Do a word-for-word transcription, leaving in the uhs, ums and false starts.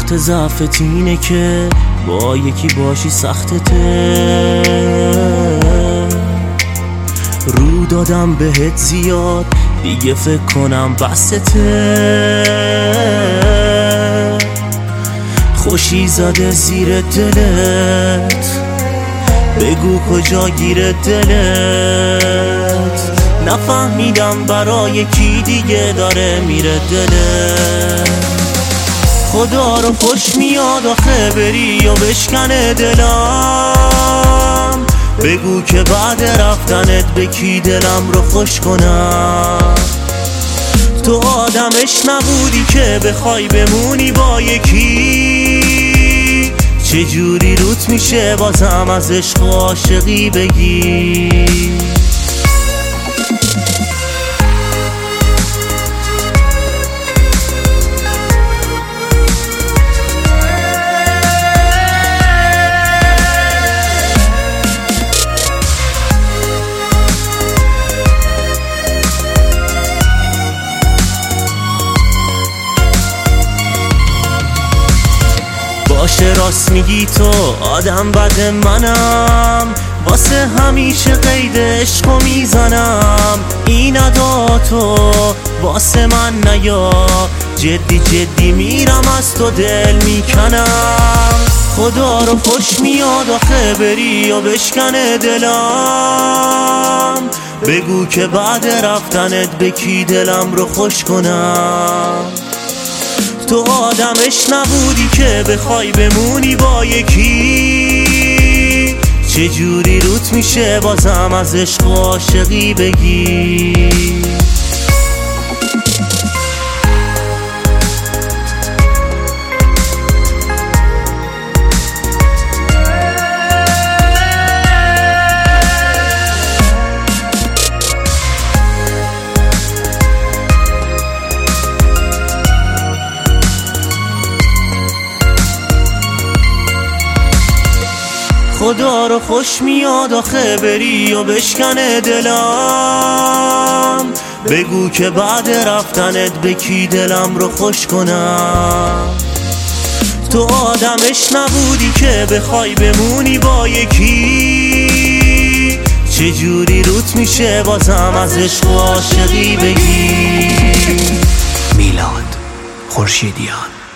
نقطه ضعفت اینه که با یکی باشی سختته. رو دادم بهت زیاد دیگه فکر کنم بسته. خوشی زده زیر دلت بگو کجا گیره دلت. نفهمیدم برای کی دیگه داره میره دلت. خدا رو خوش میاد آخه بری و بشکنه دلم. بگو که بعد رفتنت به کی دلم رو خوش کنم. تو آدمش نبودی که بخوای بمونی با یکی. چجوری روت میشه بازم از عشق و عاشقی بگی. باشه راست میگی تو آدم بد منم. واسه همیشه قید عشقو میزنم. این ادا تو واسه من نیا. جدی جدی میرم از تو دل میکنم. خدا رو خوش میاد آخه بری و بشکنه دلم. بگو که بعد رفتنت به کی دلم رو خوش کنم. تو آدمش نبودی که بخوای بمونی با یکی. چجوری روت میشه بازم از عشق و عاشقی بگی. خدا رو خوش میاد آخه بری و بشکنه دلم. بگو که بعد رفتنت به کی دلم رو خوش کنم. تو آدمش نبودی که بخوای بمونی با یکی. چجوری روت میشه بازم از عشق و عاشقی بگی. میلاد خورشیدیان.